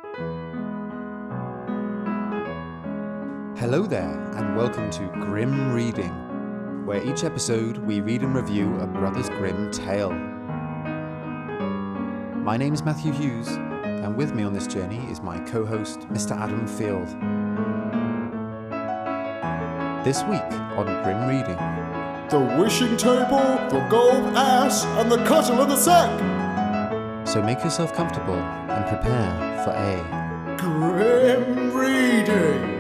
Hello there, and welcome to Grim Reading, where each episode we read and review a Brothers Grimm tale. My name is Matthew Hughes, and with me on this journey is my co-host, Mr. Adam Field. This week on Grim Reading, the wishing table, the gold ass, and the cudgel in the sack. So make yourself comfortable and prepare for a Grim Reading.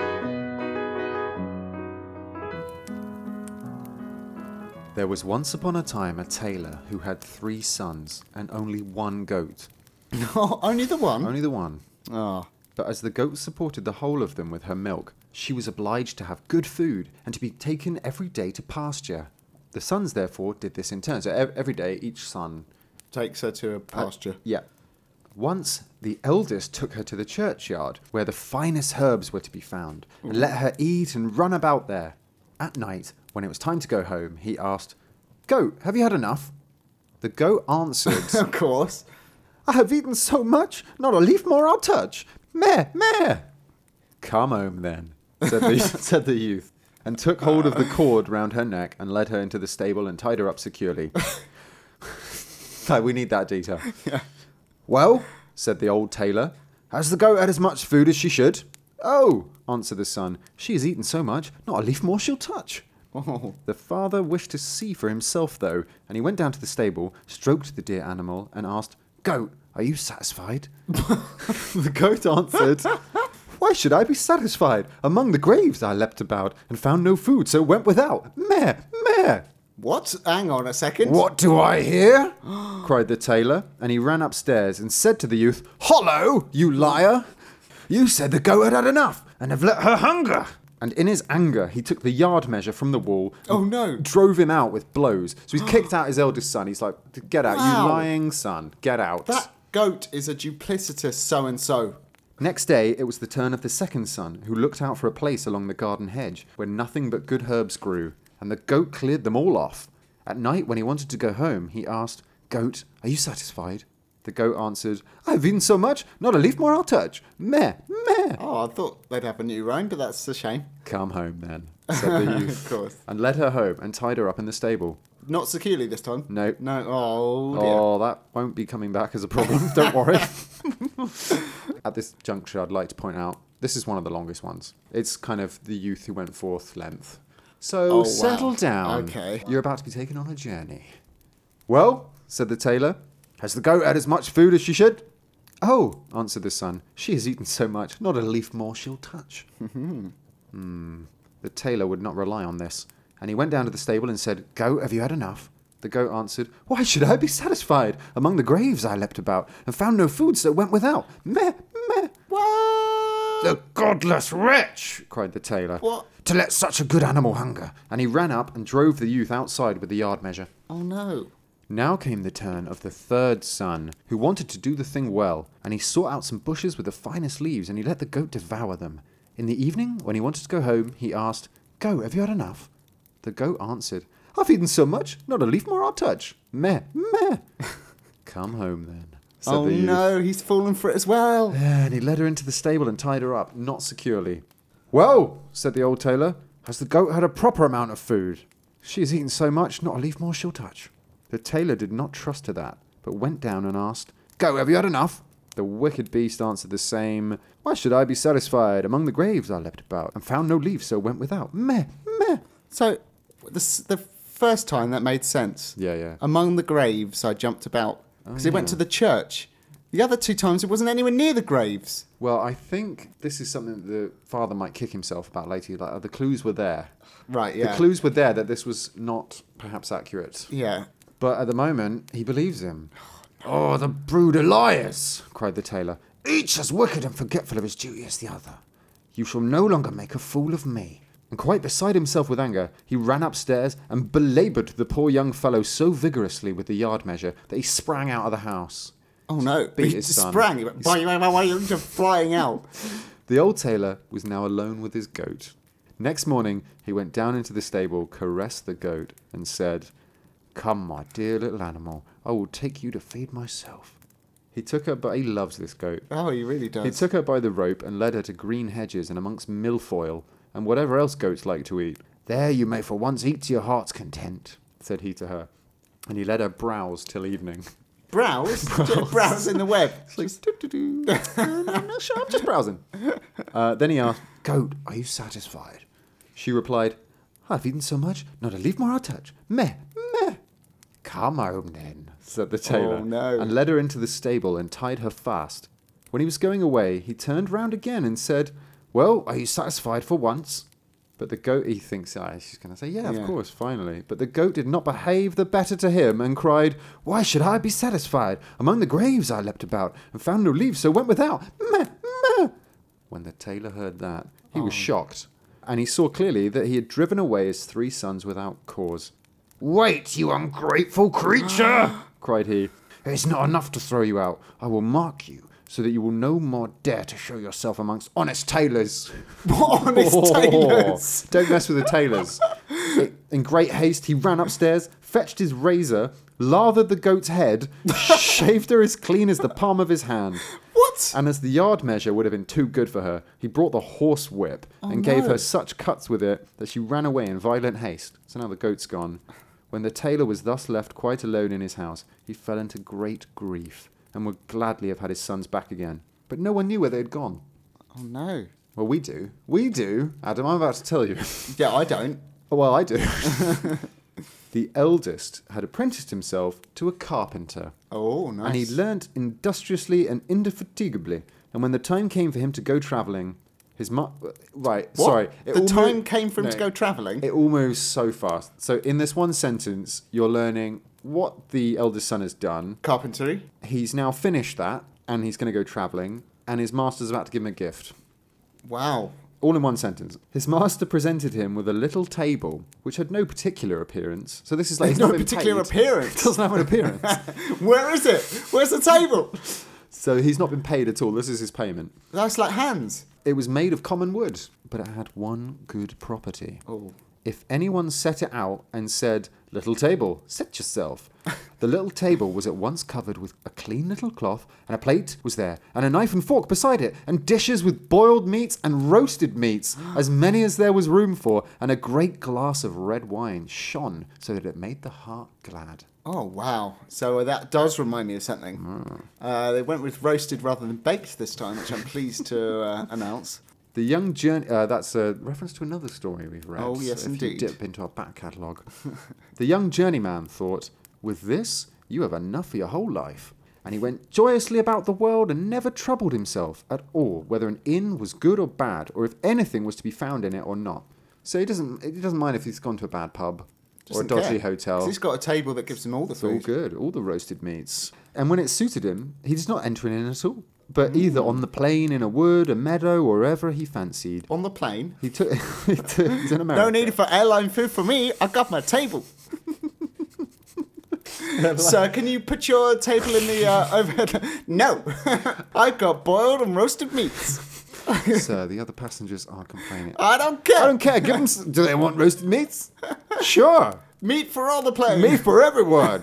There was once upon a time a tailor who had 3 sons and only 1 goat. No, only the one? Only the one. Oh. But as the goat supported the whole of them with her milk, she was obliged to have good food and to be taken every day to pasture. The sons, therefore, did this in turn. So every day, each son Takes her to a pasture. yeah. Once, the eldest took her to the churchyard, where the finest herbs were to be found, and let her eat and run about there. At night, when it was time to go home, he asked, "Goat, have you had enough?" The goat answered, Of course. "I have eaten so much, not a leaf more I'll touch. Meh, meh." "Come home then," said the youth, and took hold of the cord round her neck and led her into the stable and tied her up securely. We need that detail. Yeah. "Well," said the old tailor, "has the goat had as much food as she should?" "Oh," answered the son, "she has eaten so much, not a leaf more she'll touch." Oh. The father wished to see for himself, though, and he went down to the stable, stroked the dear animal, and asked, "Goat, are you satisfied?" The goat answered, "Why should I be satisfied? Among the graves I leapt about, and found no food, so went without. Meh, meh." What? Hang on a second. "What do I hear?" cried the tailor, and he ran upstairs and said to the youth, "Hollo, you liar! You said the goat had had enough, and have let her hunger." And in his anger, he took the yard measure from the wall and Oh, no. drove him out with blows. So he's kicked out his eldest son. He's like, "Get out, Wow. you lying son, get out." That goat is a duplicitous so-and-so. Next day, it was the turn of the second son, who looked out for a place along the garden hedge, where nothing but good herbs grew, and the goat cleared them all off. At night, when he wanted to go home, he asked, "Goat, are you satisfied?" The goat answered, "I have eaten so much, not a leaf more I'll touch. Meh, meh." Oh, I thought they'd have a new rhyme, but that's a shame. "Come home then," said the youth, Of course. and led her home and tied her up in the stable. Not securely this time? No. No. Oh, dear. Oh, that won't be coming back as a problem, don't worry. At this juncture, I'd like to point out, this is one of the longest ones. It's kind of the youth who went forth length. So Oh, wow. settle down. Okay. You're about to be taken on a journey. "Well," said the tailor, "has the goat had as much food as she should?" "Oh," answered the son, "she has eaten so much, not a leaf more she'll touch." The tailor would not rely on this, and he went down to the stable and said, "Goat, have you had enough?" The goat answered, "Why should I be satisfied? Among the graves I leapt about, and found no food, so went without. Meh, meh." What? "The godless wretch!" cried the tailor. What? "To let such a good animal hunger." And he ran up and drove the youth outside with the yard measure. Oh, no. Now came the turn of the third son, who wanted to do the thing well, and he sought out some bushes with the finest leaves, and he let the goat devour them. In the evening, when he wanted to go home, he asked, "Goat, have you had enough?" The goat answered, "I've eaten so much, not a leaf more I'll touch. Meh, meh." "Come home then," said Oh, the youth. no, he's fallen for it as well. And he led her into the stable and tied her up, not securely. "Well," said the old tailor, "has the goat had a proper amount of food?" "She has eaten so much, not a leaf more she'll touch." The tailor did not trust to that, but went down and asked, "Goat, have you had enough?" The wicked beast answered the same. "Why should I be satisfied? Among the graves I leapt about, and found no leaf, so went without. Meh, meh." So, the first time that made sense. Yeah. Among the graves, I jumped about. Because he went to the church. The other 2 times, it wasn't anywhere near the graves. Well, I think this is something that the father might kick himself about later. Like, the clues were there. Right, yeah. The clues were there that this was not perhaps accurate. Yeah. But at the moment, he believes him. "Oh, the brood of liars!" cried the tailor. "Each as wicked and forgetful of his duty as the other. You shall no longer make a fool of me." And quite beside himself with anger, he ran upstairs and belaboured the poor young fellow so vigorously with the yard measure that he sprang out of the house. Oh, no. Beat He his just son. sprang. He went, why are you just flying out? The old tailor was now alone with his goat. Next morning, he went down into the stable, caressed the goat, and said, "Come, my dear little animal, I will take you to feed myself." He took her, but he loves this goat. Oh, he really does. He took her by the rope and led her to green hedges and amongst milfoil and whatever else goats like to eat. There you may for once eat to your heart's content, said he to her. And he let her browse till evening. Browse? Browse in the web. It's like, doo-doo-doo. No, sure, I'm just browsing. Then he asked, Goat, are you satisfied? She replied, I've eaten so much, not a leaf more I'll touch. Meh, meh. Come home then, said the tailor, Oh, no. and led her into the stable and tied her fast. When he was going away, he turned round again and said, Well, are you satisfied for once? But the goat, he thinks, she's going to say, yeah, of course, finally. But the goat did not behave the better to him and cried, Why should I be satisfied? Among the graves I leapt about and found no leaves, so went without. Meh, meh. When the tailor heard that, he was shocked, and he saw clearly that he had driven away his 3 sons without cause. Wait, you ungrateful creature, cried he. It's not enough to throw you out. I will mark you, so that you will no more dare to show yourself amongst honest tailors. What honest tailors? Don't mess with the tailors. In great haste, he ran upstairs, fetched his razor, lathered the goat's head, shaved her as clean as the palm of his hand. What? And as the yard measure would have been too good for her, he brought the horse whip and gave her such cuts with it that she ran away in violent haste. So now the goat's gone. When the tailor was thus left quite alone in his house, he fell into great grief and would gladly have had his sons back again. But no one knew where they had gone. Oh, no. Well, we do. We do. Adam, I'm about to tell you. Yeah, I don't. Well, I do. The eldest had apprenticed himself to a carpenter. Oh, nice. And he learnt industriously and indefatigably. And when the time came for him to go travelling, his Right, What? sorry. The time came for him to go travelling? It all moves so fast. So in this one sentence, you're learning what the eldest son has done. Carpentry? He's now finished that, and he's going to go travelling, and his master's about to give him a gift. Wow. All in one sentence. His master presented him with a little table, which had no particular appearance. So this is like... There's he's not no been particular paid. appearance. It doesn't have an appearance. Where is it? Where's the table? So he's not been paid at all. This is his payment. That's like hands. It was made of common wood, but it had one good property. Oh. If anyone set it out and said, Little table, set yourself, the little table was at once covered with a clean little cloth, and a plate was there, and a knife and fork beside it, and dishes with boiled meats and roasted meats, as many as there was room for, and a great glass of red wine shone so that it made the heart glad. Oh, wow. So that does remind me of something. They went with roasted rather than baked this time, which I'm pleased to announce. The young journey... that's a reference to another story we've read. Oh, yes, if indeed. you dip into our back catalogue. The young journeyman thought, With this, you have enough for your whole life. And he went joyously about the world and never troubled himself at all whether an inn was good or bad, or if anything was to be found in it or not. So he doesn't mind if he's gone to a bad pub or a dodgy hotel. 'Cause he's got a table that gives him all the It's all food. good, all the roasted meats. And when it suited him, he did not enter an inn at all, but either on the plain, in a wood, a meadow, or wherever he fancied. On the plane. He took... he's in America. No need for airline food for me. I got my table. Sir, can you put your table in the overhead? No. I've got boiled and roasted meats. Sir, the other passengers are complaining. I don't care. I don't care. Give them... Do they want roasted meats? Sure. Meat for all the plane. Meat for everyone.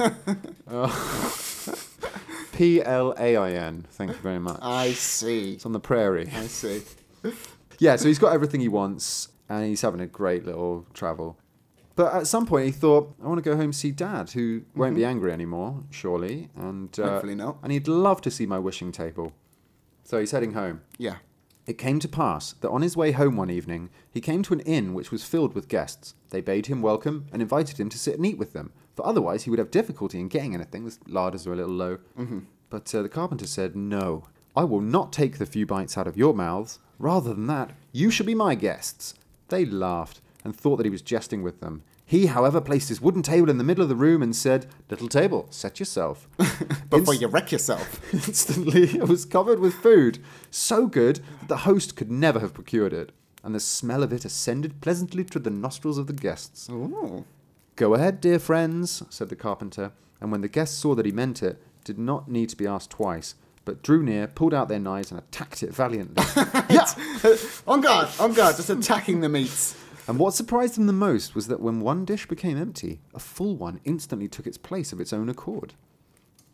Plain. Thank you very much. I see. It's on the prairie. I see. Yeah, so he's got everything he wants, and he's having a great little travel. But at some point he thought, I want to go home and see Dad, who won't be angry anymore, surely. And Hopefully not. And he'd love to see my wishing table. So he's heading home. Yeah. It came to pass that on his way home one evening, he came to an inn which was filled with guests. They bade him welcome and invited him to sit and eat with them, for otherwise he would have difficulty in getting anything. The larders are a little low. Mm-hmm. But the carpenter said, No, I will not take the few bites out of your mouths. Rather than that, you shall be my guests. They laughed and thought that he was jesting with them. He, however, placed his wooden table in the middle of the room and said, Little table, set yourself. Before you wreck yourself. Instantly, it was covered with food, so good that the host could never have procured it, and the smell of it ascended pleasantly to the nostrils of the guests. Ooh. Go ahead, dear friends, said the carpenter, and when the guests saw that he meant it, did not need to be asked twice, but drew near, pulled out their knives, and attacked it valiantly. Yeah! On guard, just attacking the meats. And what surprised them the most was that when one dish became empty, a full one instantly took its place of its own accord.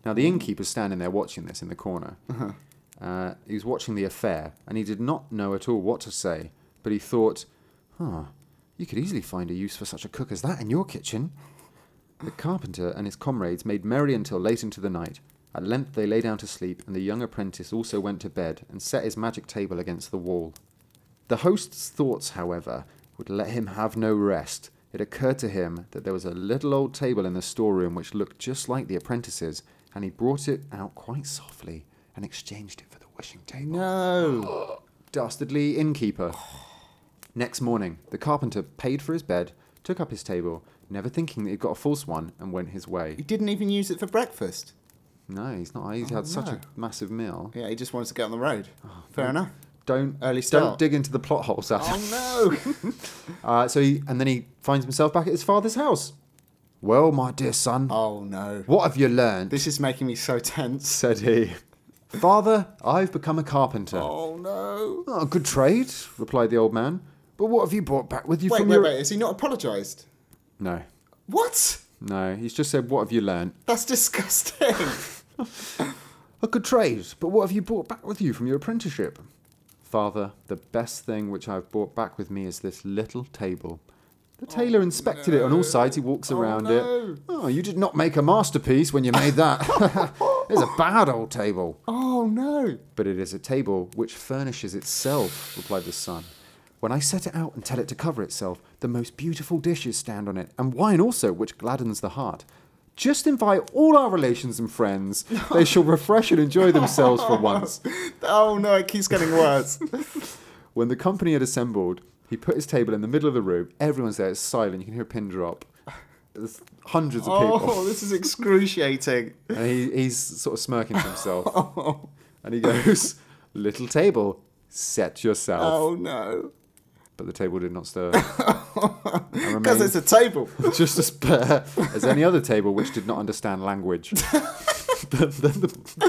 Now, the innkeeper's standing there watching this in the corner. He was watching the affair, and he did not know at all what to say, but he thought, you could easily find a use for such a cook as that in your kitchen. The carpenter and his comrades made merry until late into the night. At length they lay down to sleep, and the young apprentice also went to bed and set his magic table against the wall. The host's thoughts, however, would let him have no rest. It occurred to him that there was a little old table in the storeroom which looked just like the apprentice's, and he brought it out quite softly and exchanged it for the wishing table. No. Dastardly innkeeper. Next morning, the carpenter paid for his bed, took up his table, never thinking that he'd got a false one, and went his way. He didn't even use it for breakfast. No, he's not. He's had such a massive meal. Yeah, he just wanted to get on the road. Fair enough. Don't Early start. dig into the plot holes, Adam. Oh no. Then he finds himself back at his father's house. Well, my dear son, Oh no. what have you learned? This is making me so tense. Said he. Father, I've become a carpenter. Oh no. "Oh, good trade," replied the old man. "But what have you brought back with you Wait, from wait, your..." wait. Has he not apologised? No, What? no. He's just said, "What have you learned?" That's disgusting. "A good trade, but what have you brought back with you from your apprenticeship?" "Father, the best thing which I've brought back with me is this little table." The tailor inspected it on all sides. He walks around no. it. "Oh, you did not make a masterpiece when you made that. It's a bad old table." Oh no. "But it is a table which furnishes itself," replied the son. "When I set it out and tell it to cover itself, the most beautiful dishes stand on it, and wine also, which gladdens the heart. Just invite all our relations and friends. They shall refresh and enjoy themselves for once." Oh no, it keeps getting worse. When the company had assembled, he put his table in the middle of the room. Everyone's there, it's silent, you can hear a pin drop. There's hundreds of people. Oh, this is excruciating. And he's sort of smirking to himself. And he goes, "Little table, set yourself." Oh no. But the table did not stir. Because it's a table. Just as bare as any other table which did not understand language. Then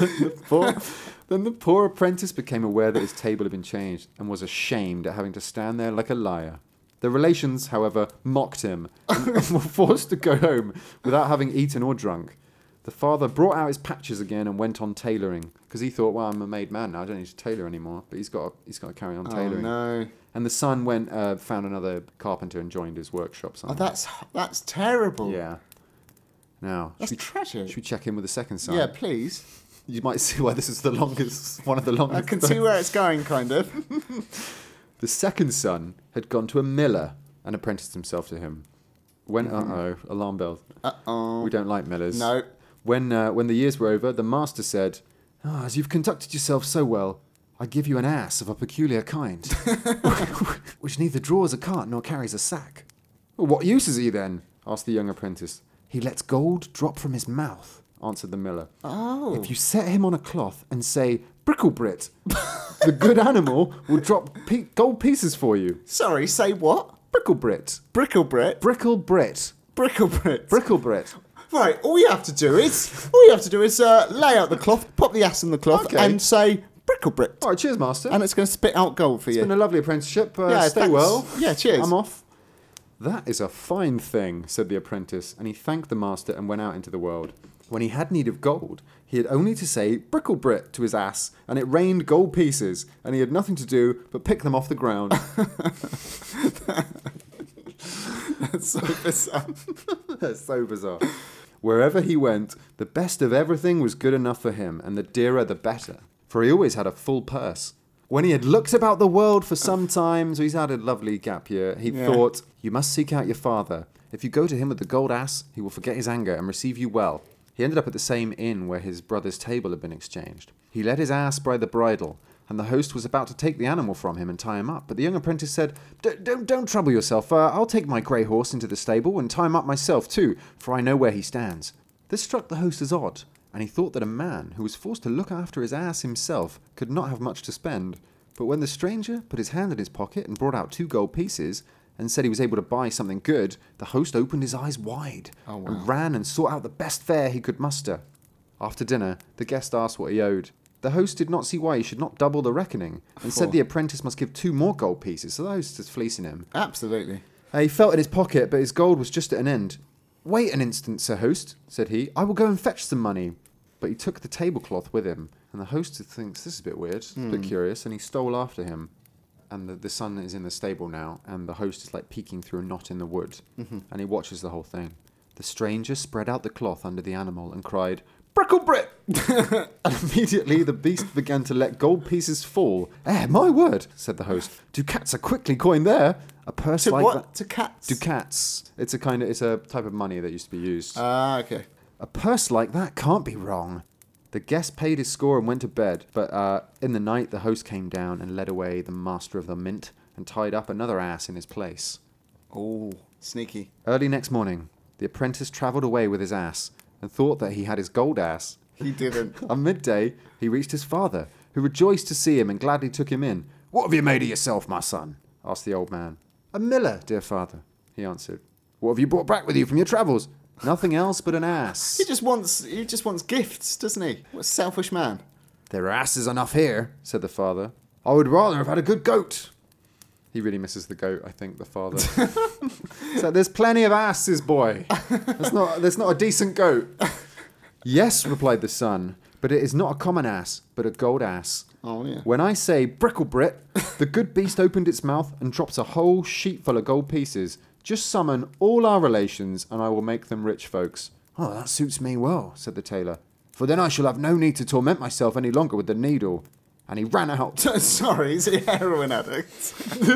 the poor apprentice became aware that his table had been changed and was ashamed at having to stand there like a liar. The relations, however, mocked him and were forced to go home without having eaten or drunk. The father brought out his patches again and went on tailoring because he thought, "Well, I'm a made man now. I don't need to tailor anymore." But he's got to carry on tailoring. Oh no. And the son went, found another carpenter and joined his workshop. Oh, that's terrible. Yeah. Now, That's tragic. should we check in with the second son? Yeah, please. You might see why this is one of the longest. I can see where it's going, kind of. The second son had gone to a miller and apprenticed himself to him. When alarm bell. Uh-oh. We don't like millers. No. When the years were over, the master said, "As you've conducted yourself so well, I give you an ass of a peculiar kind, which neither draws a cart nor carries a sack." "Well, what use is he then?" asked the young apprentice. "He lets gold drop from his mouth," answered the miller. Oh. "If you set him on a cloth and say, 'Bricklebrit,' the good animal will drop gold pieces for you." Sorry, say what? Bricklebrit. Bricklebrit? Bricklebrit. Bricklebrit. Bricklebrit. Right, all you have to do is lay out the cloth, pop the ass in the cloth, Okay. and say Bricklebrit. All right, cheers, master. And it's going to spit out gold for It's you. been a lovely apprenticeship. Yeah, Stay thanks. well. Yeah, cheers. I'm off. "That is a fine thing," said the apprentice, and he thanked the master and went out into the world. When he had need of gold, he had only to say "Bricklebrit" to his ass, and it rained gold pieces, and he had nothing to do but pick them off the ground. That's so bizarre. That's so bizarre. Wherever he went, the best of everything was good enough for him, and the dearer the better, for he always had a full purse. When he had looked about the world for some time, so he's had a lovely gap year, he thought, "You must seek out your father. If you go to him with the gold ass, he will forget his anger and receive you well." He ended up at the same inn where his brother's table had been exchanged. He led his ass by the bridle, and the host was about to take the animal from him and tie him up, but the young apprentice said, Don't trouble yourself. I'll take my grey horse into the stable and tie him up myself too, for I know where he stands." This struck the host as odd, and he thought that a man who was forced to look after his ass himself could not have much to spend. But when the stranger put his hand in his pocket and brought out 2 gold pieces and said he was able to buy something good, the host opened his eyes wide and ran and sought out the best fare he could muster. After dinner, the guest asked what he owed. The host did not see why he should not double the reckoning and said the apprentice must give 2 more gold pieces, so the host is fleecing him. Absolutely. He felt in his pocket, but his gold was just at an end. "Wait an instant, sir host," said he. "I will go and fetch some money." But he took the tablecloth with him, and the host thinks this is a bit weird, a bit curious, and he stole after him. And the son is in the stable now, and the host is like peeking through a knot in the wood, and he watches the whole thing. The stranger spread out the cloth under the animal and cried, "Bricklebrit!" And immediately the beast began to let gold pieces fall. My word, said the host. Ducats are quickly coined there. A purse To like what? that. Ducats? Ducats. It's a type of money that used to be used. Okay. A purse like that can't be wrong. The guest paid his score and went to bed, but in the night the host came down and led away the master of the mint and tied up another ass in his place. Oh, sneaky. Early next morning, the apprentice travelled away with his ass and thought that he had his gold ass. He didn't. On midday, he reached his father, who rejoiced to see him and gladly took him in. "What have you made of yourself, my son?" asked the old man. "A miller, dear father," he answered. "What have you brought back with you from your travels?" "Nothing else but an ass." He just wants gifts, doesn't he? What a selfish man. "There are asses enough here," said the father. "I would rather have had a good goat." He really misses the goat, I think, the father. So there's plenty of asses, boy. There's not a decent goat. "Yes," replied the son, "but it is not a common ass, but a gold ass. Oh, yeah. When I say Bricklebrit, the good beast opened its mouth and drops a whole sheet full of gold pieces. Just summon all our relations, and I will make them rich folks." "Oh, that suits me well," said the tailor, "for then I shall have no need to torment myself any longer with the needle." And he ran out. Sorry, is he a heroin addict?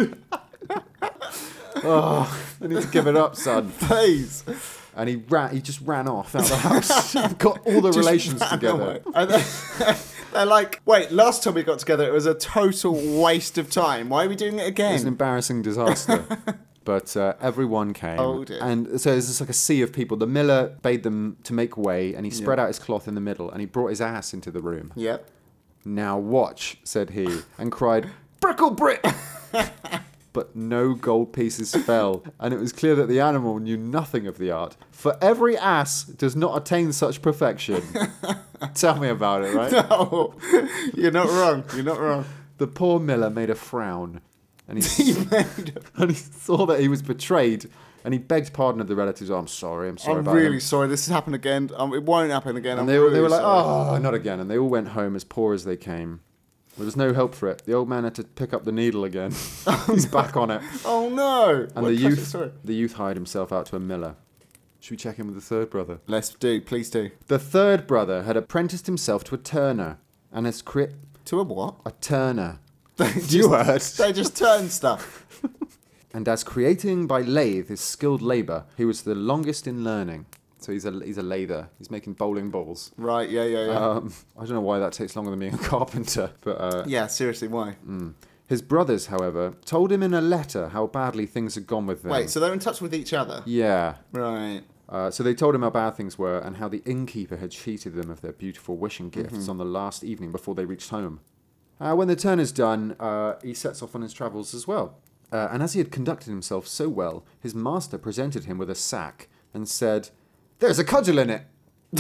"Oh, I need to give it up, son." Please. And he just ran off out of the house. Got all the relations Just ran together. away. They're like, wait, last time we got together, it was a total waste of time. Why are we doing it It was an again? embarrassing disaster. But everyone came. Oh, dear. And so there's just like a sea of people. The miller bade them to make way, and he spread out his cloth in the middle, and he brought his ass into the room. Yep. "Now watch," said he, and cried, "Bricklebrit!" But no gold pieces fell, and it was clear that the animal knew nothing of the art. For every ass does not attain such perfection. Tell me about it, right? No, you're not wrong. You're not wrong. The poor miller made a frown, and and he saw that he was betrayed, and he begged pardon of the relatives. "Oh, I'm sorry I'm about really him." sorry. This has happened again. It won't happen again. And I'm they really were like, sorry. "Oh, not again." And they all went home as poor as they came. There was no help for it. The old man had to pick up the needle again. He's back on it. Oh no! And What the classic youth, story. the youth hired himself out to a miller. Should we check in with the third brother? Let's do. Please do. The third brother had apprenticed himself to a turner, and has To a what? a turner. You heard. They just turn stuff. And as creating by lathe is skilled labour, he was the longest in learning. So he's a lather. He's making bowling balls. Right? Yeah. I don't know why that takes longer than being a carpenter, but Yeah. Seriously, why? his brothers, however, told him in a letter how badly things had gone with them. Wait. So they're in touch with each other. Yeah. Right. So they told him how bad things were and how the innkeeper had cheated them of their beautiful wishing gifts on the last evening before they reached home. When the turner's done, he sets off on his travels as well. And as he had conducted himself so well, his master presented him with a sack and said, "There's a cudgel in it."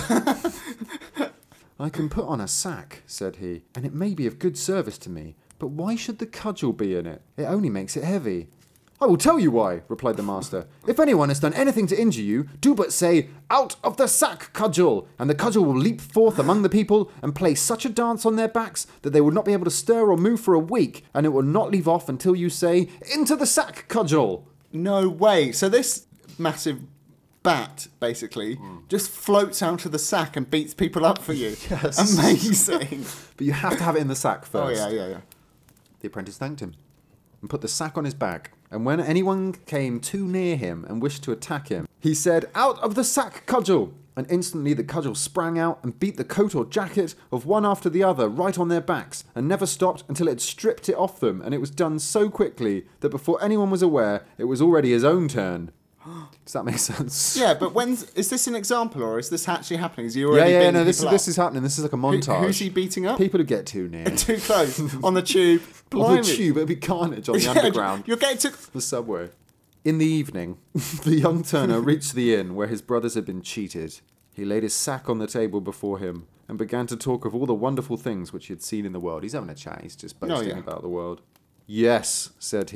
"I can put on a sack," said he, "and it may be of good service to me, but why should the cudgel be in it? It only makes it heavy." "I will tell you why," replied the master. "If anyone has done anything to injure you, do but say, 'Out of the sack, cudgel!' and the cudgel will leap forth among the people and play such a dance on their backs that they will not be able to stir or move for a week, and it will not leave off until you say, 'Into the sack, cudgel!'" No way. So this massive bat basically just floats out of the sack and beats people up for you. Yes. Amazing. But you have to have it in the sack Oh first. yeah. The apprentice thanked him and put the sack on his back, and when anyone came too near him and wished to attack him, he said, "Out of the sack, cudgel!" And instantly the cudgel sprang out and beat the coat or jacket of one after the other right on their backs, and never stopped until it had stripped it off them, and it was done so quickly that before anyone was aware, it was already his own turn. Does that make sense? Yeah, but is this an example or is this actually happening? Is he already Yeah, beating no, people this up? is happening. This is like a montage. Who's he beating up? People who get too near. Too close on the tube. On Blimey. the tube, it'd be carnage on the Yeah, underground. You're getting to. The subway. In the evening, the young turner reached the inn where his brothers had been cheated. He laid his sack on the table before him and began to talk of all the wonderful things which he had seen in the world. He's having a chat. He's just boasting yeah. about the world. "Yes," said he,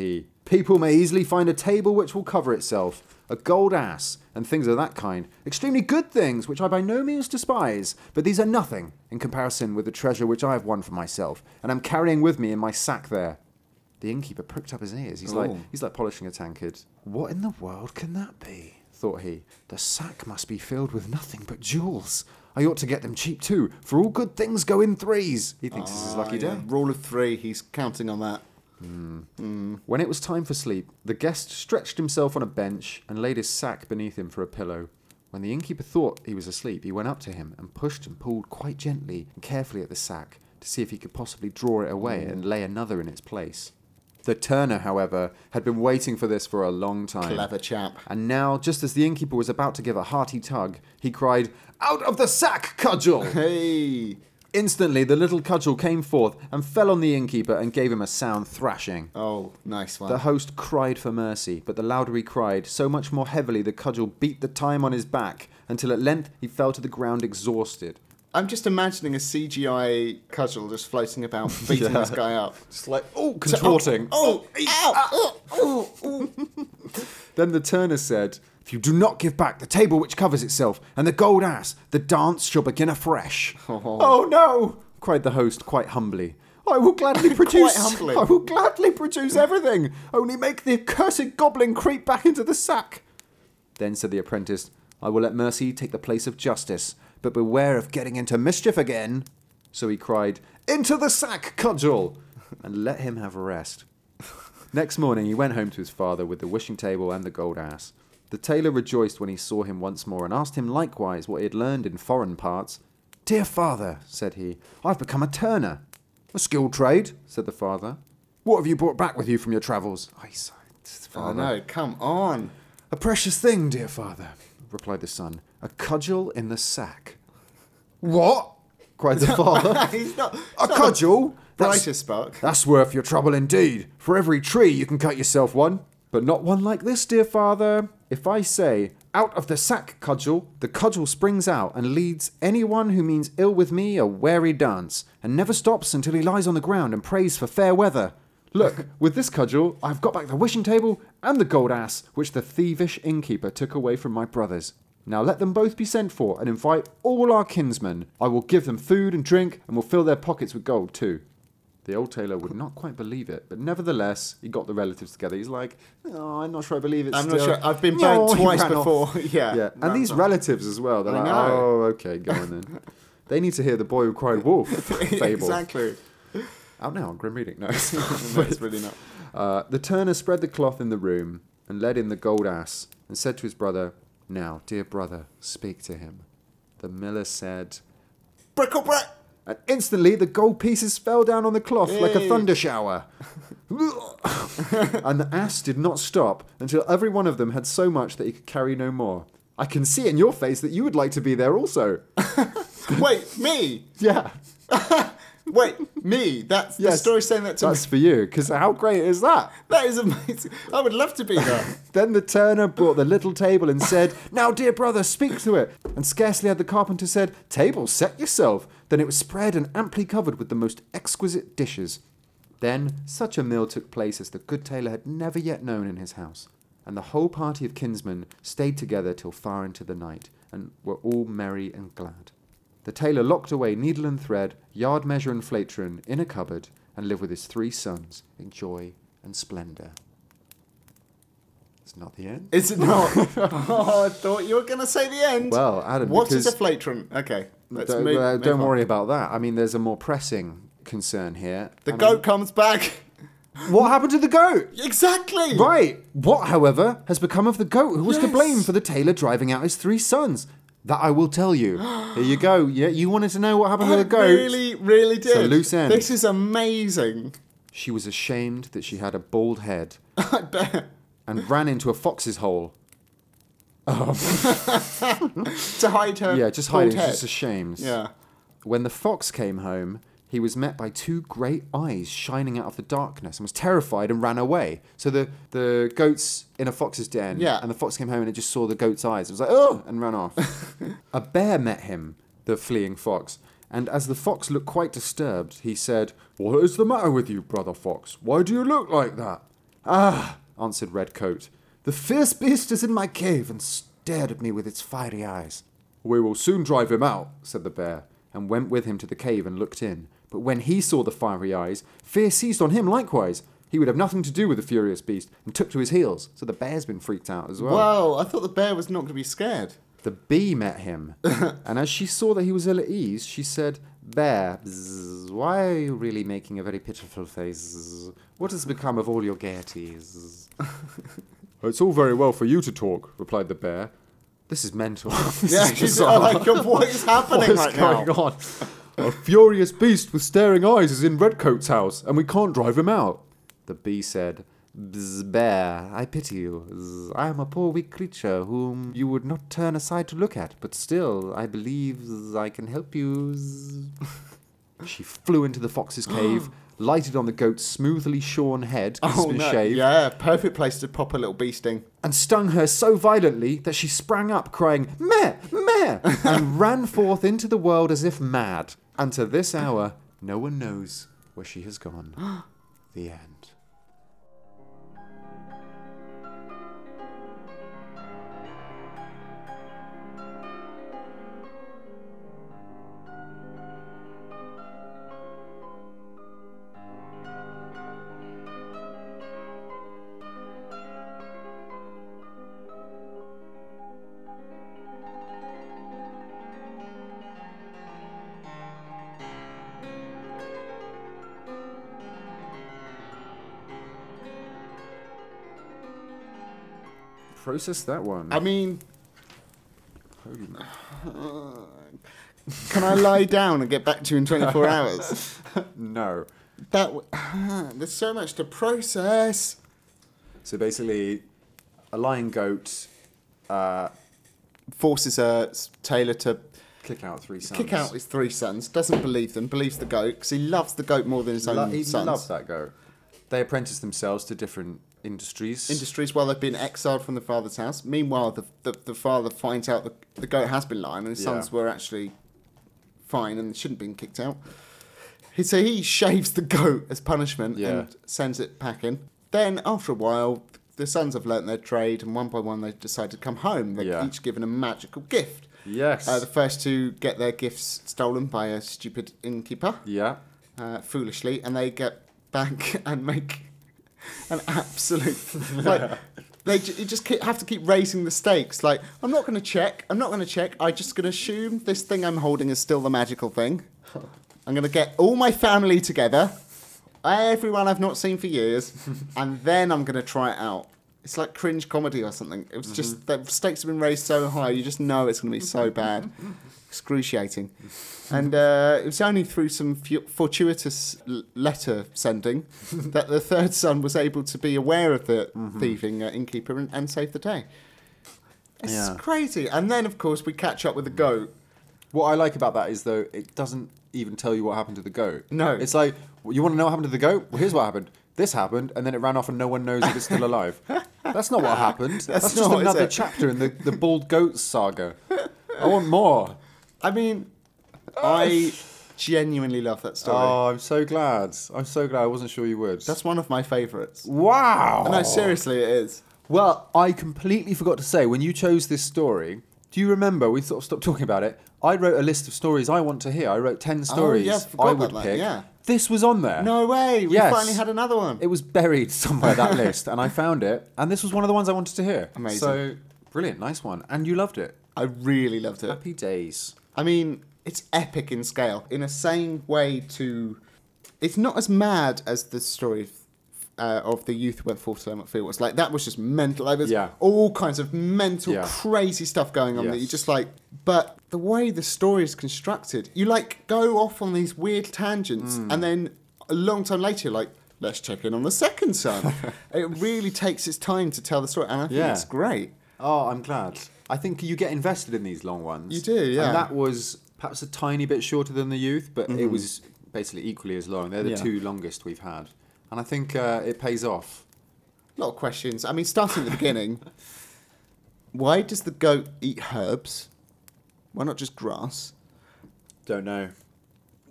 People may easily find a table which will cover itself, a gold ass, and things of that kind. Extremely good things, which I by no means despise, but these are nothing in comparison with the treasure which I have won for myself, and am carrying with me in my sack there. The innkeeper pricked up his ears. He's like polishing a tankard. What in the world can that be? Thought he. The sack must be filled with nothing but jewels. I ought to get them cheap too, for all good things go in threes. He thinks it's his lucky day. Rule of 3, he's counting on that. When it was time for sleep, the guest stretched himself on a bench and laid his sack beneath him for a pillow. When the innkeeper thought he was asleep, he went up to him and pushed and pulled quite gently and carefully at the sack to see if he could possibly draw it away and lay another in its place. The turner, however, had been waiting for this for a long time. Clever chap. And now, just as the innkeeper was about to give a hearty tug, he cried, "Out of the sack, cudgel!" Hey! Instantly, the little cudgel came forth and fell on the innkeeper and gave him a sound thrashing. Oh, nice one. The host cried for mercy, but the louder he cried, so much more heavily the cudgel beat the time on his back, until at length he fell to the ground exhausted. I'm just imagining a CGI cudgel just floating about, beating this guy up. Just like, contorting. Then the turner said, "If you do not give back the table which covers itself and the gold ass, the dance shall begin afresh." Oh no! Cried the host quite humbly. I will gladly produce. Quite humbly. I will gladly produce everything. Only make the accursed goblin creep back into the sack. Then said the apprentice, "I will let mercy take the place of justice, but beware of getting into mischief again." So he cried, "Into the sack, cudgel!" and let him have a rest. Next morning he went home to his father with the wishing table and the gold ass. The tailor rejoiced when he saw him once more and asked him likewise what he had learned in foreign parts. "Dear father," said he, "I've become a turner." "A skilled trade," said the father. "What have you brought back with you from your travels?" Oh no, come on. "A precious thing, dear father," replied the son. "A cudgel in the sack." "What?" cried the father. He's not "A cudgel? brightest spark. That's worth your trouble indeed. For every tree you can cut yourself one. But not one like this, dear father. If I say, 'Out of the sack, cudgel,' the cudgel springs out and leads anyone who means ill with me a wary dance, and never stops until he lies on the ground and prays for fair weather. Look, with this cudgel I've got back the wishing table and the gold ass, which the thievish innkeeper took away from my brothers. Now let them both be sent for, and invite all our kinsmen. I will give them food and drink, and will fill their pockets with gold too." The old tailor would not quite believe it, but nevertheless, he got the relatives together. He's like, "Oh, I'm not sure I believe it I'm still." not sure. I've been burnt He twice ran off. before. Yeah. And these relatives as well. They're I like, know. "Oh, okay, go on then." They need to hear the boy who cried wolf fable. Exactly. Out now on Grim Reading. No. That's really not. The turner spread the cloth in the room and led in the gold ass and said to his brother, "Now, dear brother, speak to him." The miller said, Brickle brick! and instantly the gold pieces fell down on the cloth like a thunder shower. And the ass did not stop until every one of them had so much that he could carry no more. "I can see in your face that you would like to be there also." Wait, me? Yeah. Wait, me? That's the story saying that to That's for you, because how great is that? me. That is amazing. I would love to be there. Then the turner brought the little table and said, "Now, dear brother, speak to it." And scarcely had the carpenter said, "Table, set yourself," than it was spread and amply covered with the most exquisite dishes. Then such a meal took place as the good tailor had never yet known in his house. And the whole party of kinsmen stayed together till far into the night, and were all merry and glad. The tailor locked away needle and thread, yard measure and phlatron in a cupboard, and lived with his 3 sons in joy and splendour. It's not the end. Is it not? Oh, I thought you were going to say the end. Well, Adam, What is because a phlatron? Okay, let's don't, move don't on. worry about that. I mean, there's a more pressing concern here. The goat comes back. What happened to the goat? Exactly. Right. What, however, has become of the goat who was to blame for the tailor driving out his 3 sons? That I will tell you. Here you go. Yeah, you wanted to know what happened to the goat. Really, really did. It's a loose end. This is amazing. She was ashamed that she had a bald head I bet. and ran into a fox's hole. To hide her Yeah, just bald hiding. head. Just ashamed. Yeah. When the fox came home, he was met by 2 great eyes shining out of the darkness and was terrified and ran away. So the goat's in a fox's den, Yeah. and the fox came home and it just saw the goat's eyes. It was like, "Oh!" and ran off. A bear met him, the fleeing fox, and as the fox looked quite disturbed, he said, "What is the matter with you, brother fox? Why do you look like that?" Ah, answered Redcoat. The fierce beast is in my cave and stared at me with its fiery eyes. We will soon drive him out, said the bear, and went with him to the cave and looked in. But when he saw the fiery eyes, fear seized on him likewise. He would have nothing to do with the furious beast and took to his heels. So the bear's been freaked out as well. Whoa, I thought the bear was not going to be scared. The bee met him, and as she saw that he was ill at ease, she said, Bear, bzz, why are you really making a very pitiful face? What has become of all your gaieties? It's all very well for you to talk, replied the bear. This is mental. She's like, what is happening What is right going now? on? A furious beast with staring eyes is in Redcoat's house, and we can't drive him out. The bee said, Bzz, Bear, I pity you. Zzz, I am a poor weak creature whom you would not turn aside to look at, but still, I believe I can help you. Zzz. She flew into the fox's cave, lighted on the goat's smoothly shorn head, crisply shaved, Yeah, perfect place to pop a little bee sting. and stung her so violently that she sprang up, crying, Meh! Meh! and ran forth into the world as if mad. And to this hour, no one knows where she has gone. The end. Process that one. I mean, Holy can I lie down and get back to you in 24 hours? no. There's so much to process. So basically, a lion goat Forces Taylor to kick out 3 sons. kick out his 3 sons, doesn't believe them, believes the goat, because he loves the goat more than his own He sons. loves that goat. They apprentice themselves to different industries. While they've been exiled from the father's house. Meanwhile, the father finds out the goat has been lying and his sons were actually fine and shouldn't have been kicked out. So he shaves the goat as punishment and sends it packing. Then, after a while, the sons have learnt their trade and one by one they decide to come home. They're each given a magical gift. Yes. The first 2 get their gifts stolen by a stupid innkeeper. Yeah. Foolishly, and they get back and make an absolute you just have to keep raising the stakes. Like, I'm not going to check. I'm just going to assume this thing I'm holding is still the magical thing. I'm going to get all my family together, everyone I've not seen for years, and then I'm going to try it out. It's like cringe comedy or something. It was just the stakes have been raised so high, you just know it's going to be so bad, excruciating. And it was only through some fortuitous letter sending that the 3rd son was able to be aware of the thieving innkeeper and save the day. It's crazy. And then, of course, we catch up with the goat. What I like about that is, though, it doesn't even tell you what happened to the goat. No. It's like, you want to know what happened to the goat? Well, here's what happened. This happened, and then it ran off and no one knows if it's still alive. That's not what happened. That's just not, another chapter in the bald goat saga. I want more. I mean, I genuinely love that story. Oh, I'm so glad. I wasn't sure you would. That's one of my favourites. Wow. No, seriously, it is. Well, I completely forgot to say, when you chose this story, do you remember, we sort of stopped talking about it, I wrote a list of stories I want to hear. I wrote 10 stories I would pick. Yeah. This was on there. No way. We Yes. finally had another one. It was buried somewhere, that list, and I found it, and this was one of the ones I wanted to hear. Amazing. So, brilliant, nice one. And you loved it. I really loved it. Happy days. I mean, it's epic in scale. In a same way to... It's not as mad as the story of the youth who went forth to learn what fear was. Like, that was just mental. Like, there's all kinds of mental, crazy stuff going on that you just like... But the way the story is constructed, you, like, go off on these weird tangents, and then a long time later, you're like, let's check in on the second son. It really takes its time to tell the story, and I think it's great. Oh, I'm glad. I think you get invested in these long ones. You do, yeah. And that was perhaps a tiny bit shorter than the youth, but it was basically equally as long. They're the 2 longest we've had. And I think it pays off. A lot of questions. I mean, starting at the beginning, why does the goat eat herbs? Why not just grass? Don't know.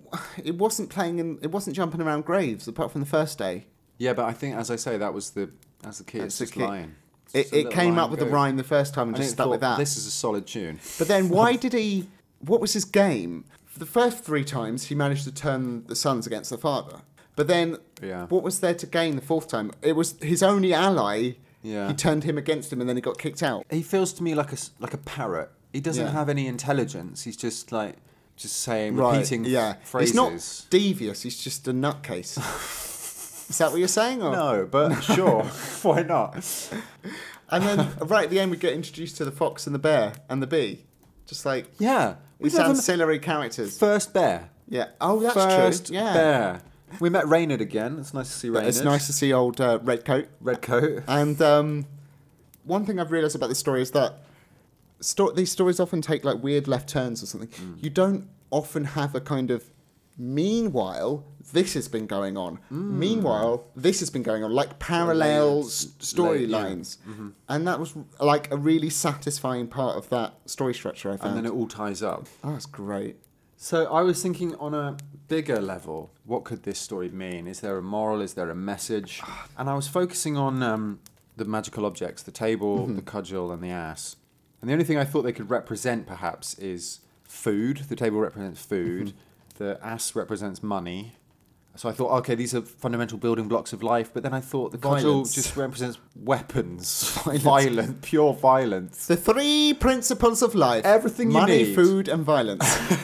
It wasn't jumping around graves apart from the first day. Yeah, but I think, as I say, that was the That's the key. That's It's the just key. lying. It came up with the rhyme the first time and I just stuck with that. This is a solid tune. But then why did he... What was his game? For the first 3 times, he managed to turn the sons against the father. But then what was there to gain the 4th time? It was his only ally. Yeah. He turned him against him and then he got kicked out. He feels to me like a parrot. He doesn't have any intelligence. He's just saying, repeating phrases. He's not devious. He's just a nutcase. Is that what you're saying? Or? No, but sure. Why not? And then right at the end, we get introduced to the fox and the bear and the bee. Just like these ancillary characters. First bear. Yeah. Oh, that's First true. Yeah. bear. We met Reynard again. It's nice to see Reynard. It's nice to see old Redcoat. Redcoat. And one thing I've realised about this story is that these stories often take like weird left turns or something. You don't often have a kind of meanwhile this has been going on. Meanwhile this has been going on, like parallel storylines. And that was like a really satisfying part of that story structure, I found. And then it all ties up. Oh, that's great. So I was thinking on a bigger level, what could this story mean? Is there a moral? Is there a message? And I was focusing on the magical objects, the table, the cudgel, and the ass. And the only thing I thought they could represent, perhaps, is food. The table represents food. The ass represents money. So I thought, okay, these are fundamental building blocks of life. But then I thought the cudgel just represents weapons. Violence. Pure violence. The 3 principles of life. Everything you Money, need. food, and violence.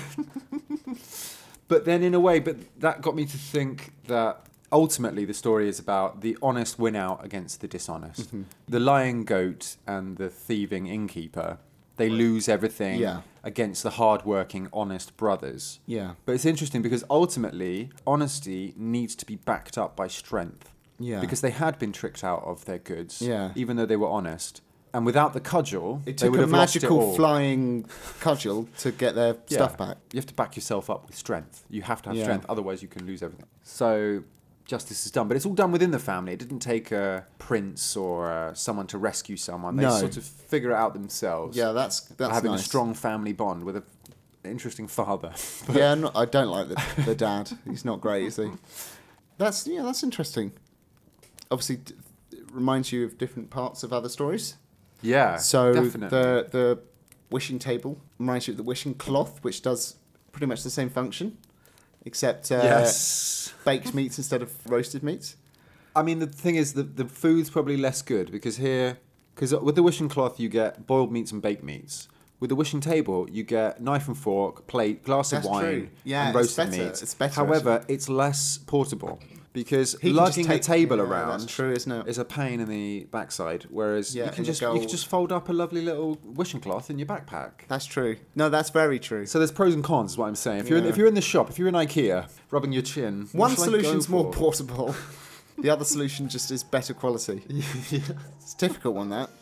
But then in a way, that got me to think that ultimately the story is about the honest win out against the dishonest. The lying goat and the thieving innkeeper, they lose everything against the hard-working, honest brothers. Yeah. But it's interesting because ultimately, honesty needs to be backed up by strength. Yeah. Because they had been tricked out of their goods, Yeah. even though they were honest. And without the cudgel, It they took would a have lost it magical all. flying cudgel to get their stuff back. You have to back yourself up with strength. You have to have Yeah. strength, otherwise you can lose everything. So justice is done, but it's all done within the family. It didn't take a prince or someone to rescue someone. They sort of figure it out themselves. Yeah, that's having nice. a strong family bond with an interesting father. Yeah, I don't like the dad. He's not great, is he? That's interesting. Obviously, it reminds you of different parts of other stories. Yeah, So definitely. the wishing table reminds you of the wishing cloth, which does pretty much the same function, except yes. baked meats instead of roasted meats. I mean, the thing is, the food's probably less good because with the wishing cloth you get boiled meats and baked meats. With the wishing table, you get knife and fork, plate, glass of wine, true. Yeah, and roasted it's better. meat. It's better, However, it's less portable because He can lugging just a take- table yeah, around that's true, isn't it? is a pain in the backside. Whereas Yeah, you can and just fold up a lovely little wishing cloth in your backpack. That's true. No, that's very true. So there's pros and cons, is what I'm saying. If Yeah. you're in the shop, if you're in IKEA, rubbing your chin, what One shall I solution's go more for? portable. The other solution just is better quality. It's a difficult one, that.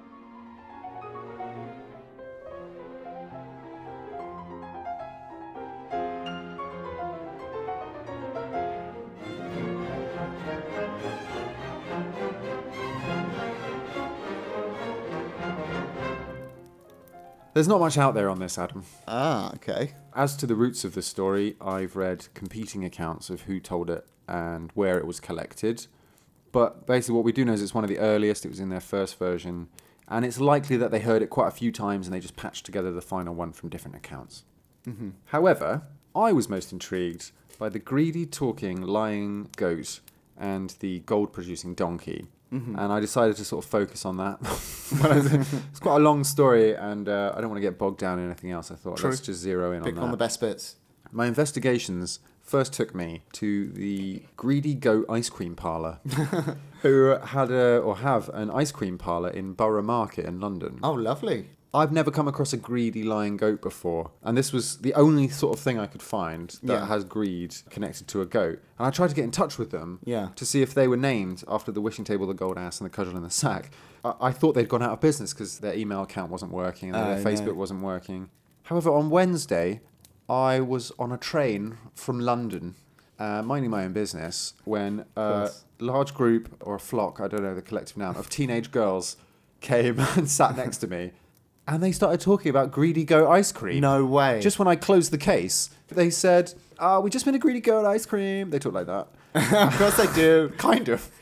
There's not much out there on this, Adam. Ah, okay. As to the roots of the story, I've read competing accounts of who told it and where it was collected. But basically what we do know is it's one of the earliest, it was in their first version, and it's likely that they heard it quite a few times and they just patched together the final one from different accounts. Mm-hmm. However, I was most intrigued by the greedy, talking, lying goat and the gold-producing donkey. Mm-hmm. And I decided to sort of focus on that. It's quite a long story, and I don't want to get bogged down in anything else. I thought, True. let's just zero in Pick on that. on the best bits. My investigations first took me to the Greedy Goat Ice Cream Parlour, who have an ice cream parlour in Borough Market in London. Oh, lovely. I've never come across a greedy lying goat before, and this was the only sort of thing I could find that has greed connected to a goat. And I tried to get in touch with them to see if they were named after the wishing table, the gold ass, and the cudgel in the sack. I thought they'd gone out of business because their email account wasn't working and their Facebook wasn't working. However, on Wednesday, I was on a train from London, minding my own business, when a large group, or a flock, I don't know the collective noun, of teenage girls came and sat next to me. And they started talking about Greedy Goat ice cream. No way. Just when I closed the case, they said, we just made a Greedy Goat ice cream. They talk like that. Of course they do. Kind of.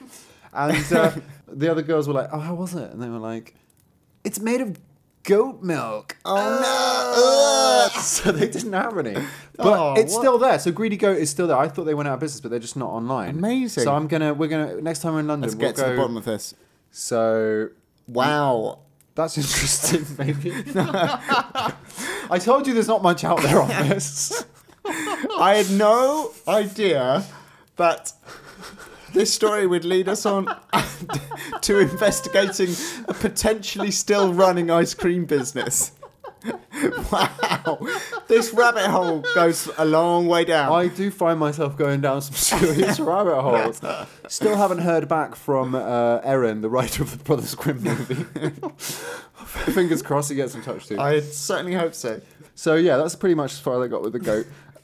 And the other girls were like, oh, how was it? And they were like, it's made of goat milk. Oh, no. So they didn't have any. But it's still there. So Greedy Goat is still there. I thought they went out of business, but they're just not online. Amazing. So we're gonna next time we're in London, Let's get to the bottom of this. So Wow. that's interesting, maybe. I told you there's not much out there on this. I had no idea that this story would lead us on to investigating a potentially still running ice cream business. Wow. This rabbit hole goes a long way down. I do find myself going down some serious rabbit holes. Still haven't heard back from Erin, the writer of the Brothers Grimm movie. Fingers crossed he gets in touch too. I certainly hope so. So yeah, that's pretty much as far as I got with the goat.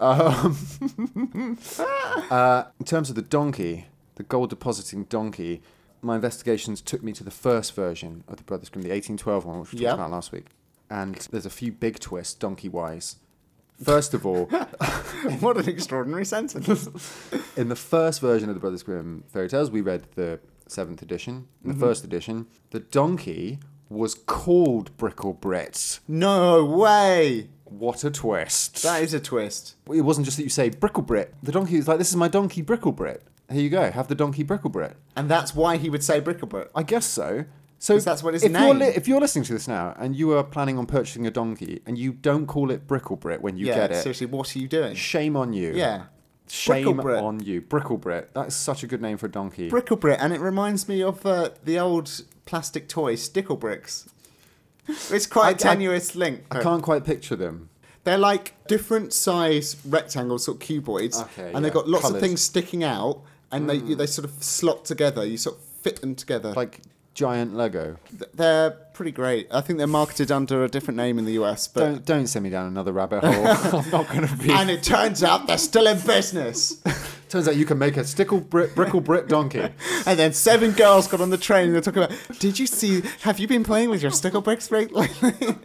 In terms of the donkey, the gold depositing donkey, my investigations took me to the first version of the Brothers Grimm, the 1812 one, which we talked about last week. And there's a few big twists, donkey-wise. First of all... What an extraordinary sentence. In the first version of the Brothers Grimm fairy tales, we read the 7th edition. In the first edition, the donkey was called Bricklebrit. No way. What a twist. That is a twist. It wasn't just that you say Bricklebrit. The donkey is like, this is my donkey Bricklebrit. Here you go, have the donkey Bricklebrit. And that's why he would say Bricklebrit. I guess so. So that's what his if name. If you're listening to this now and you are planning on purchasing a donkey and you don't call it Bricklebrit when you get it, seriously, what are you doing? shame on you. Yeah. Shame Bricklebrit. on you. Bricklebrit. That is such a good name for a donkey. Bricklebrit, and it reminds me of the old plastic toy Sticklebricks. It's quite a tenuous link. I can't quite picture them. They're like different size rectangles, sort of cuboids, and they've got lots of things sticking out, and they sort of slot together. You sort of fit them together. Like giant Lego. They're pretty great. I think they're marketed under a different name in the US. But Don't send me down another rabbit hole. I'm not going to be... And it turns out they're still in business. Turns out you can make a Bricklebrit donkey. And then 7 girls got on the train and they're talking about, have you been playing with your Sticklebricks lately?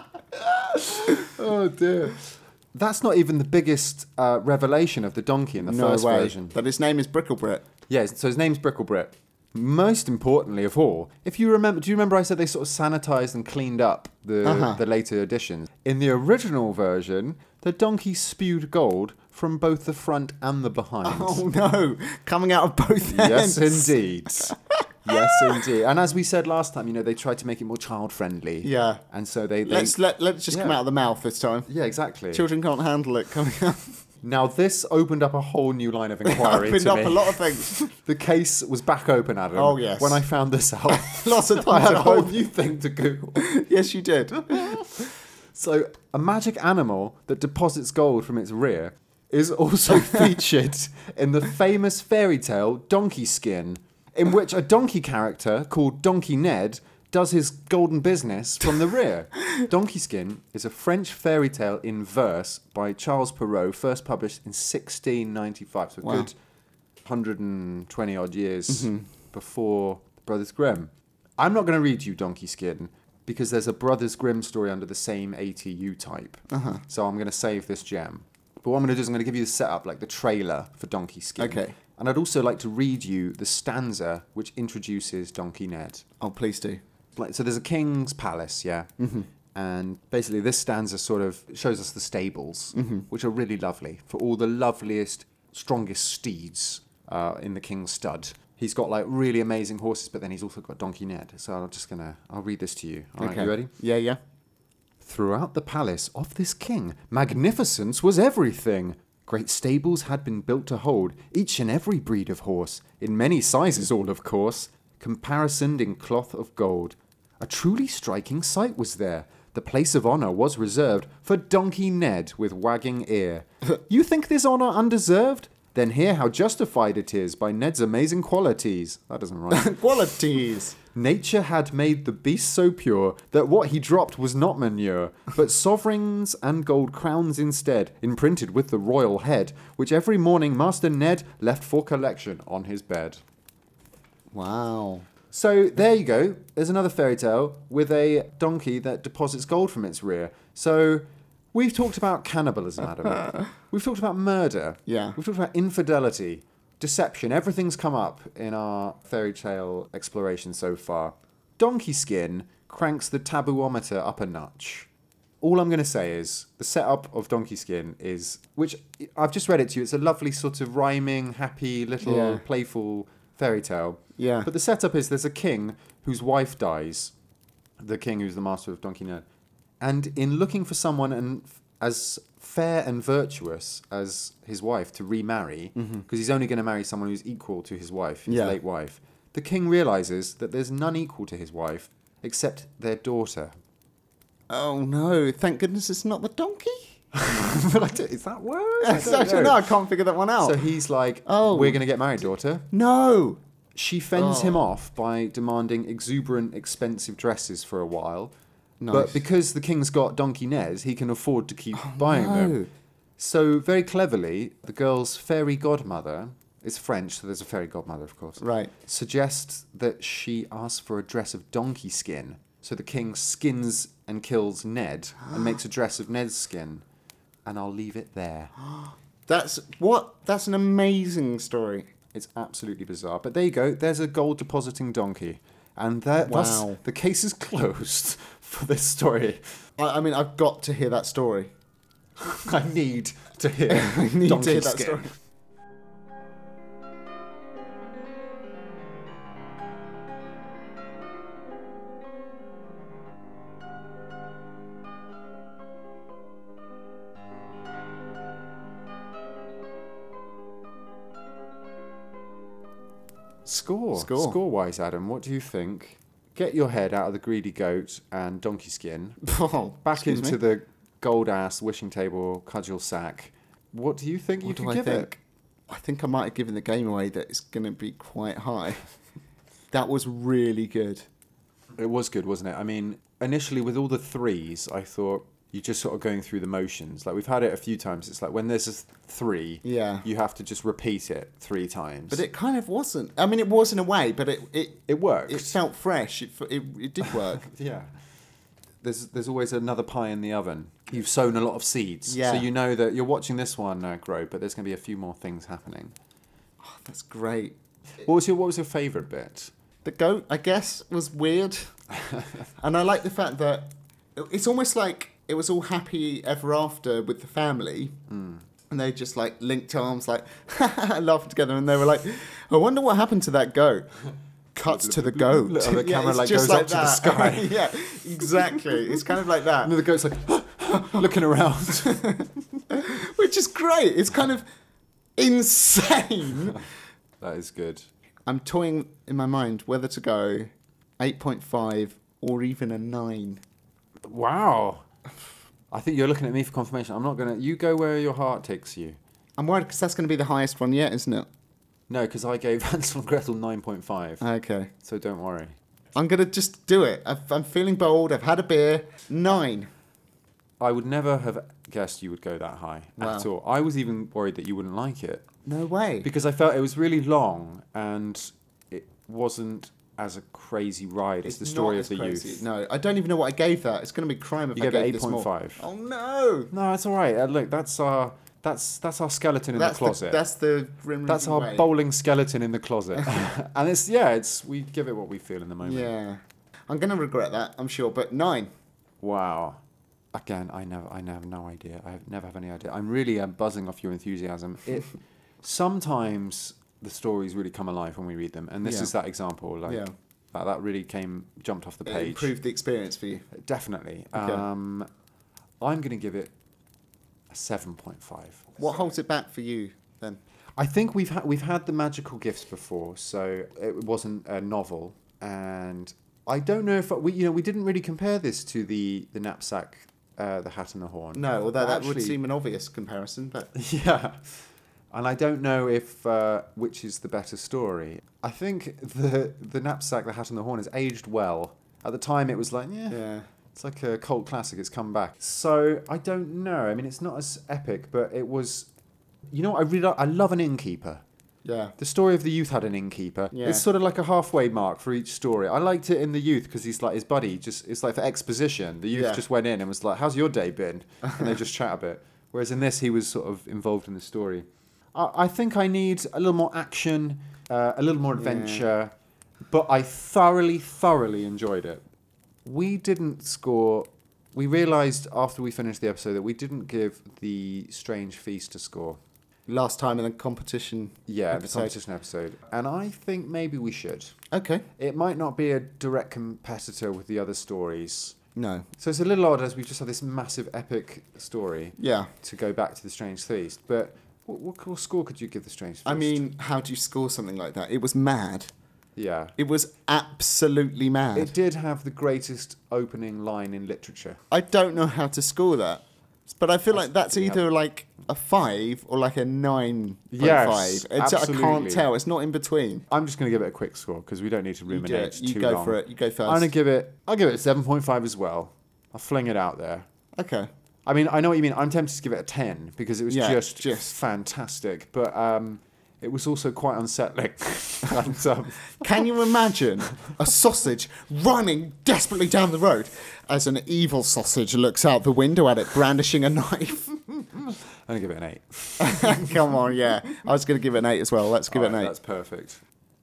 Oh dear. That's not even the biggest revelation of the donkey in the first version. But his name is Bricklebrit. Yeah, so his name's Bricklebrit. Most importantly of all, do you remember I said they sort of sanitized and cleaned up the later editions? In the original version, the donkey spewed gold from both the front and the behind. Oh no, coming out of both ends. Yes, indeed. Yes, indeed. And as we said last time, they tried to make it more child-friendly. Yeah. And so they let's just come out of the mouth this time. Yeah, exactly. Children can't handle it coming out. Now, this opened up a whole new line of inquiry to me. Opened up a lot of things. The case was back open, Adam. Oh, yes. When I found this out. Lots of I things had to a whole open. new thing to Google. Yes, you did. So, a magic animal that deposits gold from its rear is also featured in the famous fairy tale Donkey Skin, in which a donkey character called Donkey Ned does his golden business from the rear. Donkey Skin is a French fairy tale in verse by Charles Perrault, first published in 1695, so a good 120 odd years before the Brothers Grimm. I'm not going to read you Donkey Skin because there's a Brothers Grimm story under the same ATU type. So I'm going to save this gem. But what I'm going to do is I'm going to give you the setup, like the trailer for Donkey Skin. Okay. And I'd also like to read you the stanza which introduces Donkey Ned. Oh, please do. So there's a king's palace, yeah? And basically this stanza sort of shows us the stables, which are really lovely, for all the loveliest, strongest steeds in the king's stud. He's got like really amazing horses, but then he's also got Donkey Ned. So I'll read this to you. All right, you ready? Yeah. Throughout the palace of this king, magnificence was everything. Great stables had been built to hold each and every breed of horse, in many sizes all of course, caparisoned in cloth of gold. A truly striking sight was there. The place of honour was reserved for Donkey Ned with wagging ear. You think this honour undeserved? Then hear how justified it is by Ned's amazing qualities. That doesn't rhyme. Qualities. Nature had made the beast so pure that what he dropped was not manure, but sovereigns and gold crowns instead, imprinted with the royal head, which every morning Master Ned left for collection on his bed. Wow. So there you go. There's another fairy tale with a donkey that deposits gold from its rear. So we've talked about cannibalism, Adam. We've talked about murder. Yeah. We've talked about infidelity. Deception. Everything's come up in our fairy tale exploration so far. Donkey Skin cranks the taboometer up a notch. All I'm going to say is the setup of Donkey Skin is, which I've just read it to you, it's a lovely sort of rhyming, happy, little playful fairy tale. Yeah. But the setup is there's a king whose wife dies, the king who's the master of Donkey Ned. And in looking for someone as fair and virtuous as his wife to remarry, because he's only going to marry someone who's equal to his wife, his late wife, the king realizes that there's none equal to his wife except their daughter. Oh no! Thank goodness it's not the donkey. Is that word? No, I can't figure that one out. So he's like, we're going to get married, daughter. No. She fends him off by demanding exuberant, expensive dresses for a while. Nice. But because the king's got Donkey Nez, he can afford to keep buying them. So very cleverly, the girl's fairy godmother, it's French, so there's a fairy godmother, of course, Right. suggests that she asks for a dress of donkey skin. So the king skins and kills Ned and makes a dress of Ned's skin. And I'll leave it there. That's an amazing story. It's absolutely bizarre. But there you go. There's a gold depositing donkey. And thus the case is closed for this story. I mean, I've got to hear that story. I need to hear that story. Score-wise, Adam, what do you think? Get your head out of the greedy goat and donkey skin. Back into the gold-ass wishing table cudgel sack. What do you think you could give it? I think I might have given the game away that it's going to be quite high. That was really good. It was good, wasn't it? I mean, initially with all the threes, I thought you're just sort of going through the motions. Like, we've had it a few times. It's like when there's a three, you have to just repeat it 3 times. But it kind of wasn't. I mean, it was in a way, but it worked. It felt fresh. It did work. Yeah. There's always another pie in the oven. You've sown a lot of seeds. Yeah. So you know that you're watching this one grow, but there's going to be a few more things happening. Oh, that's great. What was your favourite bit? The goat, I guess, was weird. And I like the fact that it's almost like it was all happy ever after with the family. And they just like linked arms, like laughing together. And they were like, I wonder what happened to that goat. Cuts to the goat. The camera goes up to the sky. Yeah, exactly. It's kind of like that. And the goat's like looking around. Which is great. It's kind of insane. That is good. I'm toying in my mind whether to go 8.5 or even a 9. Wow. I think you're looking at me for confirmation. I'm not going to... You go where your heart takes you. I'm worried because that's going to be the highest one yet, isn't it? No, because I gave Hansel and Gretel 9.5. Okay. So don't worry. I'm going to just do it. I'm feeling bold. I've had a beer. 9. I would never have guessed you would go that high at all. I was even worried that you wouldn't like it. No way. Because I felt it was really long and it wasn't as a crazy ride as the story of the youth. No, I don't even know what I gave that. It's going to be crime if I gave this more. 8.5. Oh no! No, it's all right. Look, that's our skeleton in the closet. That's the grim. That's our bowling skeleton in the closet. And we give it what we feel in the moment. Yeah, I'm going to regret that, I'm sure. But 9. Wow. Again, I have no idea. I never have any idea. I'm really buzzing off your enthusiasm. Sometimes the stories really come alive when we read them, and this is that example. That really jumped off the page. It improved the experience for you. Definitely. Okay. I'm going to give it a 7.5. What holds it back for you then? I think we've had the magical gifts before, so it wasn't a novel, and I don't know if we didn't really compare this to the knapsack, the Hat and the Horn. No, although that would seem an obvious comparison, but yeah. And I don't know if which is the better story. I think the knapsack, the Hat and the Horn has aged well. At the time, it was like, it's like a cult classic. It's come back. So I don't know. I mean, it's not as epic, but it was. You know what I love an innkeeper. Yeah. The story of the youth had an innkeeper. Yeah. It's sort of like a halfway mark for each story. I liked it in the youth because he's like his buddy. It's like for exposition. The youth just went in and was like, "How's your day been?" And they just chat a bit. Whereas in this, he was sort of involved in the story. I think I need a little more action, a little more adventure, but I thoroughly enjoyed it. We didn't score. We realised after we finished the episode that we didn't give the Strange Feast a score. Last time in the competition the competition episode. And I think maybe we should. Okay. It might not be a direct competitor with the other stories. No. So it's a little odd as we've just had this massive epic story Yeah. to go back to the Strange Feast. But what score could you give the Strange Feast? I mean, how do you score something like that? It was mad. Yeah. It was absolutely mad. It did have the greatest opening line in literature. I don't know how to score that. But I feel like that's either like a 5 or like a 9.5. Yes, absolutely. I can't tell. It's not in between. I'm just going to give it a quick score because we don't need to ruminate too long. You go for it. You go first. I'll give it 7.5 as well. I'll fling it out there. Okay. I mean, I know what you mean. I'm tempted to give it a 10 because it was just fantastic. But it was also quite unsettling. And, can you imagine a sausage running desperately down the road as an evil sausage looks out the window at it, brandishing a knife? I'm going to give it an 8. Come on, yeah. I was going to give it an 8 as well. Let's give it an 8. That's perfect.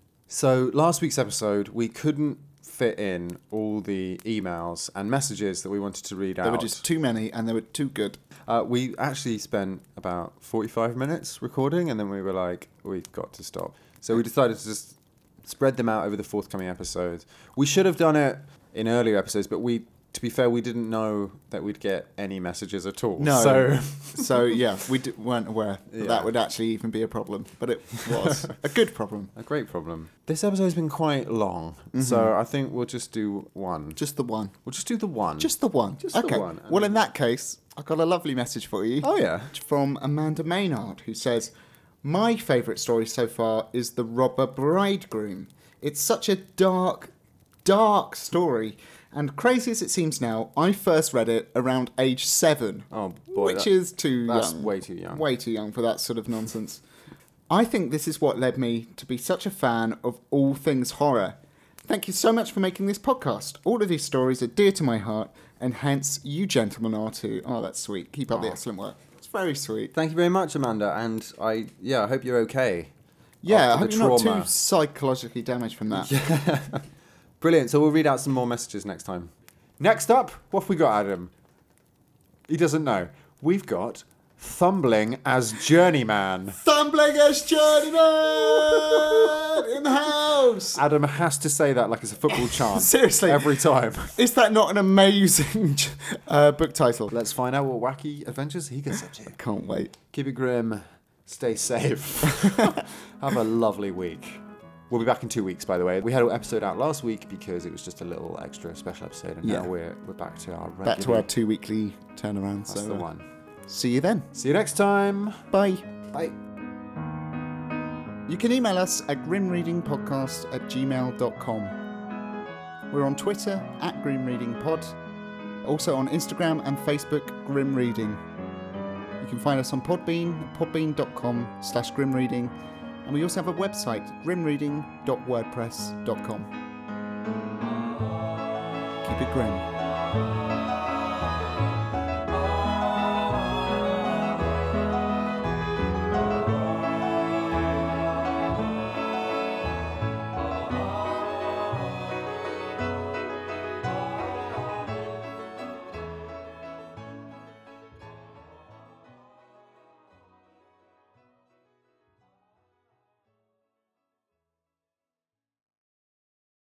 So last week's episode, we couldn't fit in all the emails and messages that we wanted to read out. There were just too many and they were too good. We actually spent about 45 minutes recording and then we were like, we've got to stop. So we decided to just spread them out over the forthcoming episodes. We should have done it in earlier episodes, but to be fair, we didn't know that we'd get any messages at all. No. So yeah, we weren't aware that would actually even be a problem. But it was a good problem. A great problem. This episode's been quite long, so I think we'll just do one. Just the one. We'll just do the one. Just the one. Just okay. the one. Well, in that case, I've got a lovely message for you. Oh, yeah. From Amanda Maynard, who says, my favourite story so far is The Robber Bridegroom. It's such a dark story. And crazy as it seems now, I first read it around age 7. Oh, boy. Which is too young. That's way too young. Way too young for that sort of nonsense. I think this is what led me to be such a fan of all things horror. Thank you so much for making this podcast. All of these stories are dear to my heart, and hence you gentlemen are too. Oh, that's sweet. Keep up the excellent work. It's very sweet. Thank you very much, Amanda. And I hope you're okay. Yeah, I hope you're not too psychologically damaged from that. Yeah. Brilliant. So we'll read out some more messages next time. Next up, what have we got, Adam? He doesn't know. We've got Thumbling as Journeyman. Thumbling as Journeyman in the house. Adam has to say that like it's a football chant. Seriously. Every time. Is that not an amazing book title? Let's find out what wacky adventures he gets up to. Can't wait. Keep it grim. Stay safe. Have a lovely week. We'll be back in 2 weeks, by the way. We had an episode out last week because it was just a little extra special episode, and now we're back to our regular... Back to our 2 weekly turnaround. That's the one. See you then. See you next time. Bye. Bye. You can email us at grimreadingpodcast@gmail.com. We're on Twitter @grimreadingpod. Also on Instagram and Facebook, Grim Reading. You can find us on Podbean, podbean.com/grimreading. And we also have a website, grimreading.wordpress.com. Keep it grim.